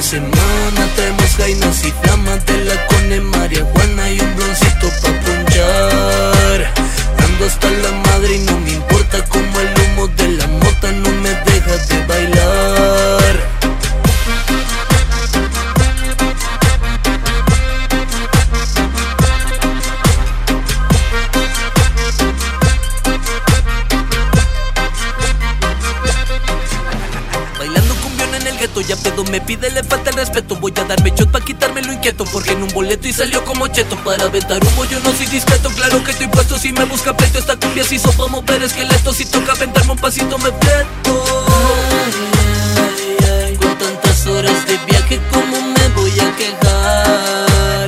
de semana traemos jainas y flamas de la Cone, marihuana y un bloncito pa' ponchar. Ando hasta la madre y no me importa como el humo de la mota no me deja de bailar. Bailando cumbión en el gueto, ya pedo me pide, le falta el respeto. Voy a darme shot pa' quitarme lo inquieto, porque en un boleto y salió como cheto. Para aventar humo yo no soy discreto, claro que estoy puesto. Si me busca pleito, esta cumbia se hizo pa' mover esqueletos. Si toca aventarme un pasito me fleto. Con tantas horas de viaje, ¿cómo me voy a quejar?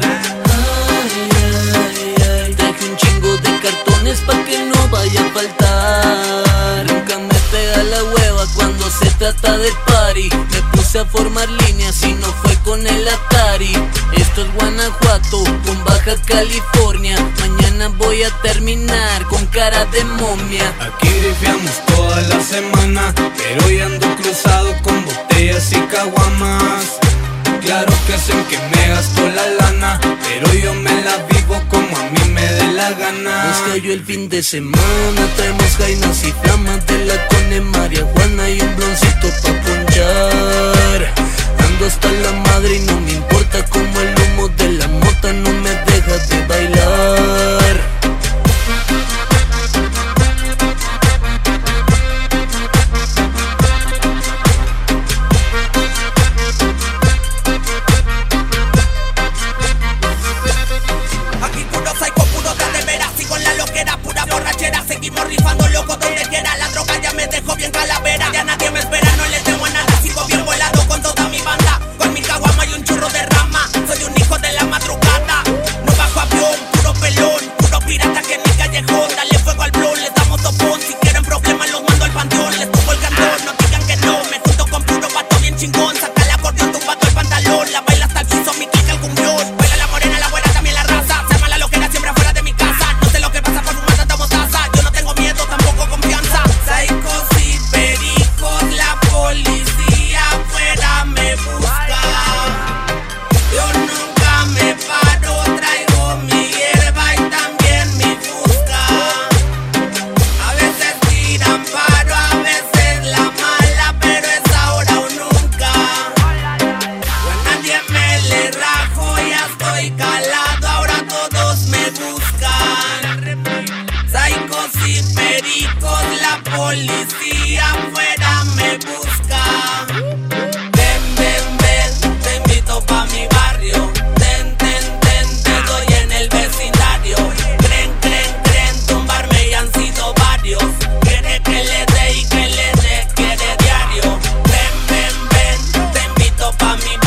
Traje un chingo de cartones pa' que no vaya a faltar. Nunca me pega la hueva cuando se trata del party. Me puse a formar líneas y no fue con el Atari. Esto es Guanajuato con Baja California. Mañana voy a terminar con cara de momia. Aquí rifiamos toda la semana, pero hoy ando cruzado con botellas y caguamas. Claro que sé que me gasto la lana, pero yo me la vivo como a mí me dé la gana. Nos cayó el fin de semana, traemos jainas y flamas de la Cone, marihuana y un bloncito pa' ponchar. Ando hasta la madre y no me importa como el humo de la mota no me deja de bailar. Seguimos rifando loco donde quiera. La droga ya me dejó bien calavera. Ya nadie me espera, no le temo a nada. Sigo bien volado con toda mi banda, con mi caguama y un churro de rama. Soy un hijo de la madrugada. No bajo avión, puro pelón, puro pirata que en mi callejón. Dale fuego al blon, les damos topón. Si quieren problemas los mando al panteón. Les tuvo el cantón, no digan que no. Me junto con puro vato bien chingón. Saca el acordeón, tu vato el pantalón. La baila hasta el piso, mi clica el cumbión. Baila la morena, la buena, también la raza. Se arma la loquera siempre afuera de mi casa. No sé lo que pasa por fumar tanta mostaza. Miedo, tampoco confianza. Psicos y pericos, la policía afuera me busca. Yo nunca me paro, traigo mi hierba y también mi fusca. A veces tiran paro, a veces la mala, pero es ahora o nunca. A nadie me le rajo, ya estoy calado, ahora todos me buscan. Psicos y pericos, la policía afuera me busca. Ven, ven, ven, te invito pa' mi barrio. Ten, ten, ten, te doy en el vecindario. Creen, tumbarme y han sido varios. Quiere que le dé y que le dé, quiere diario. Ven, ven, ven, te invito pa' mi barrio.